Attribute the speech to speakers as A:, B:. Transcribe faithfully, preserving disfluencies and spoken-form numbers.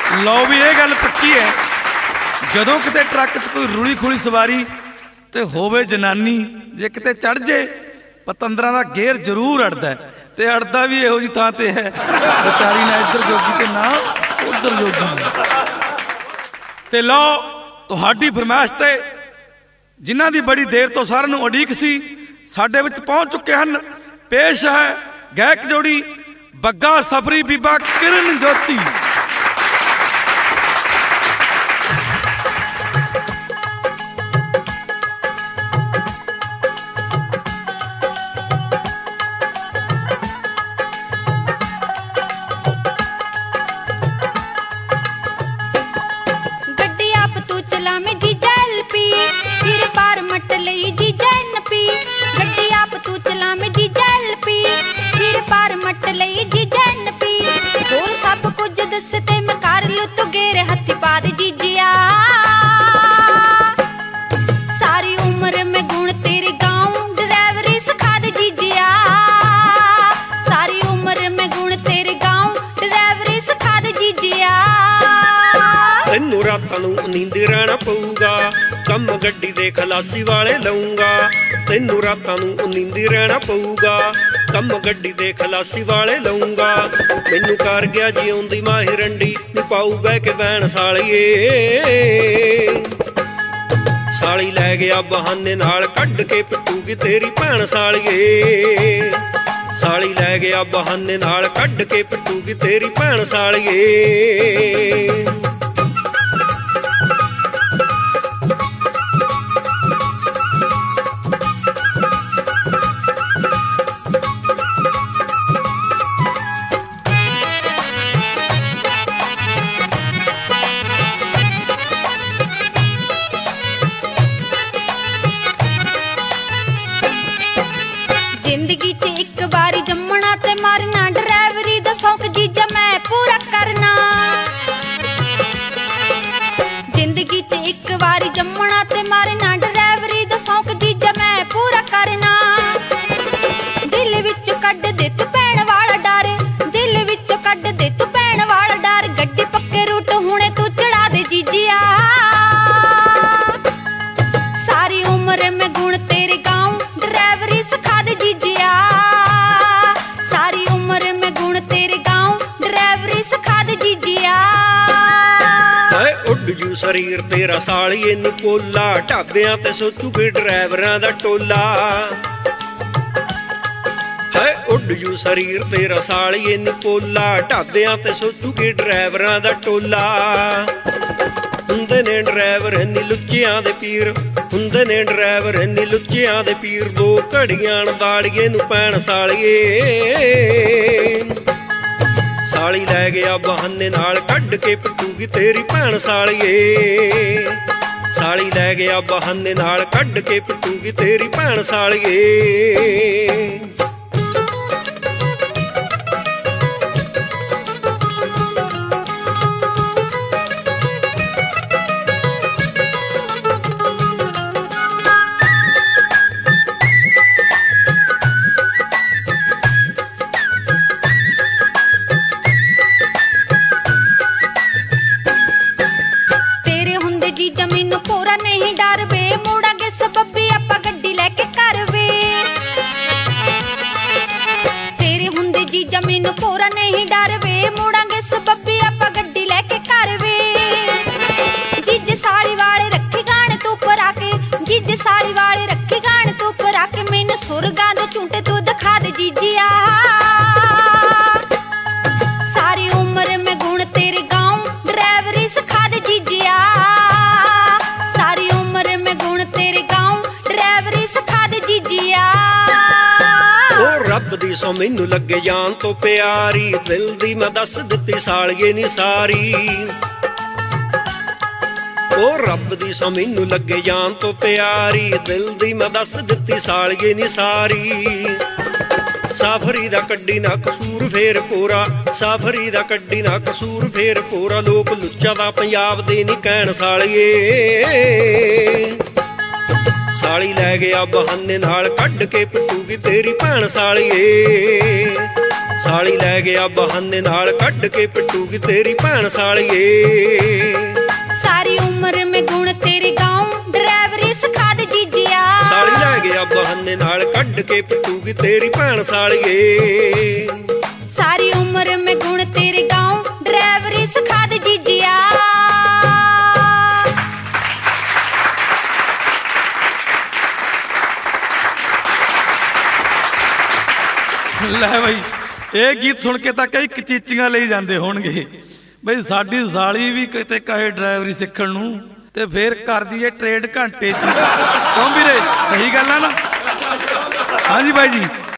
A: लो भी ये गल पक्की है, जदों किते ट्रक च कोई रुली खुली सवारी ते होवे जनानी, जे किते चढ़ जे पतंदरां दा गेर जरूर अड़दा है। ते अड़दा भी इहो जी थां ते है, बेचारी ना इधर जोगी ते ना उधर जोगी। ते लो तुहाडी फरमाइश ते जिन्हां दी बड़ी देर तो सारिआं नूं उड़ीक सी साडे विच पहुंच चुके हैं। पेश है गायक जोड़ी बग्गा सफरी बीबा किरण ज्योति।
B: नींद रहना पऊगा कम गड्डी दे खलासी वाले लऊंगा। तैनू रातां नूं नींद रहना पऊगा कम गड्डी दे खलासी वाले लऊंगा। मैनू कर गया जी आउंदी माही रंडी नी पाऊ बह के बैण सालिए। साली लै गया बहाने नाल कड्ड के पिटूगी तेरी भैण सालिए। साली लै गया बहाने नाल कड्ड के पिटूगी तेरी भैण सालिए।
C: जिंदगी च एक बारी जम्मना ते मारना ड्राइवरी दा शौक जीजा मैं पूरा करना। जिंदगी च एक बारी जम्मना ते मारना ड्राइवरी दा शौक जीजा मैं पूरा करना। दिल विच कड्ड दे तू भैण वाला डर, दिल विच कड्ड दे तू भैण वाला डर। गड्डी पक्के रूट हुणे तू चढ़ा दे जीजिया। सारी उम्र में गुण तेरे गाँव ड्राइवरी सिखा दे जीजिया। सारी उम्र में गुण तेरे गाँव ड्राइवरी सिखा दे जीजिया।
B: उड जू शरीर तेरा सालिए नु पोला ढाबियां ते सोचूगे ड्राइवरां दा टोला। है उड जू शरीर तेरा सालिए नु पोला ढाबियां ते सोचूगे ड्राइवरां दा टोला। हुंदे ने ड्राइवर इन्नी लुच्चियां दे पीर, हुंदे ने ड्राइवर इन्नी लुच्चियां दे पीर। दो घड़ियां बाड़िए नू पैण सालिए। साली लै गया बहाने नाल कड्ड के पिटूगी तेरी भैण सालिए। साली लै गया बहाने नाल कड्ड के पिटूगी तेरी भैण सालिए।
C: जमीन पूरा नहीं डर वे मुड़ांगे सबब्बी आपां गड्डी लैके घर वे। तेरे हुंदे जी जमीन पूरा नहीं डर वे मुड़ांगे सबब्बी आपां गड्डी लैके घर वे। जीजे साड़ी वाले रखी गाने तू पर आके, जीजे साड़ी वाले रखी गाने तू पर आके। मैनू सुरगां दे झूंटे तू दिखा दे जीजिया। सारी उम्र में गुण तेरे गाँव ड्राइवरी सिखा दे जीजिया।
B: रब दी सौ मैनू लगे जान तो प्यारी, दिल दी मैं दस दित्ती सालिए नी सारी। ओ रब दी सौ मैनू लगे जान तो प्यारी, दिल दी मैं दस दित्ती सालिए नी सारी। साफरी दा कड्डी ना कसूर फेर पूरा, साफरी दा कड्डी ना कसूर फेर पूरा। लोक लुच्चा दा पंजाब दे नी कहण सालिए। साली लै गया बहाने नाल कड्ड के पिटूगी तेरी भैण सालिए। ਸਾਲੀ ਲੈ ਗਿਆ ਬਹਾਨੇ ਨਾਲ ਕੱਢ ਕੇ ਪਿੱਟੂਗੀ ਤੇਰੀ ਭੈਣ ਸਾਲੀਏ।
C: ਸਾਰੀ ਉਮਰ ਮੈਂ ਗੁਣ ਤੇਰੇ ਗਾਉਂ ਡਰਾਈਵਰੀ ਸਿਖਾ ਦੇ ਜੀਜਿਆ।
B: ਸਾਲੀ ਲੈ ਗਿਆ ਬਹਾਨੇ ਨਾਲ ਕੱਢ ਕੇ ਪਿੱਟੂਗੀ ਤੇਰੀ ਭੈਣ ਸਾਲੀਏ।
C: ਸਾਰੀ ਉਮਰ ਮੈਂ ਗੁਣ ਤੇਰੇ ਗਾਉਂ ਡਰਾਈਵਰੀ ਸਿਖਾ ਦੇ ਜੀਜਿਆ।
A: ਲੈ ਬਈ ਇਹ ਗੀਤ ਸੁਣ ਕੇ ਤਾਂ ਕਈ ਕਚੀਚੀਆਂ ਲਈ ਜਾਂਦੇ ਹੋਣਗੇ ਬਈ ਸਾਡੀ ਸਾਲੀ ਵੀ ਕਿਤੇ ਕਹੇ ਡਰਾਈਵਰੀ ਸਿੱਖਣ ਨੂੰ ਤੇ ਫੇਰ ਕਰਦੀ ਏ ਟ੍ਰੇਡ ਘੰਟੇ 'ਚ। ਕਿਉਂ ਵੀਰੇ ਸਹੀ ਗੱਲ ਆ ਨਾ? ਹਾਂਜੀ ਬਾਈ ਜੀ।